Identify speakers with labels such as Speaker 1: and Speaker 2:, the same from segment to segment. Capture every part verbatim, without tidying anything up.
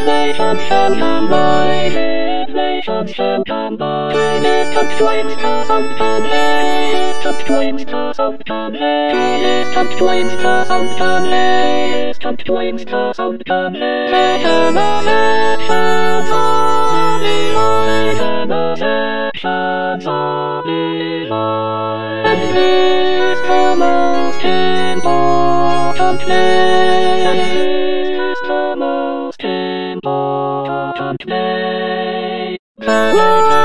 Speaker 1: shall combine. Nations shall combine. Distant flames toss up today. Distant flames toss up today. Distant flames toss up today. Distant flames toss up today. Eternal sections of divine. Eternal sections of divine. And this is the most important day. This is the most important day. The way that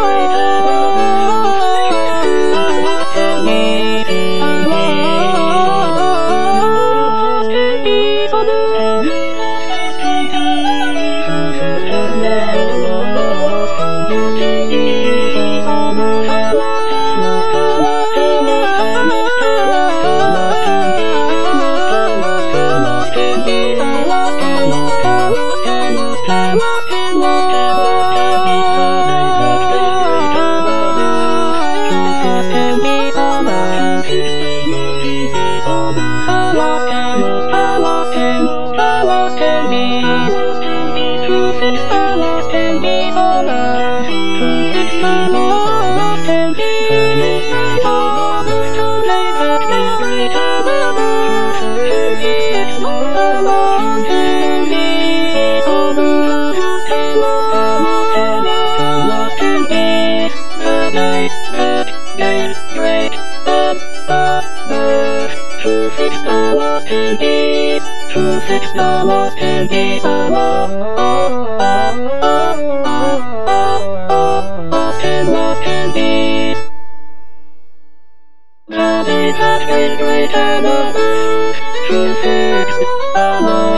Speaker 1: to fix the lost candies, to fix the lost candies, oh, oh, oh, oh, oh, oh, oh, lost and lost candies. The day that came great and the to fix the lost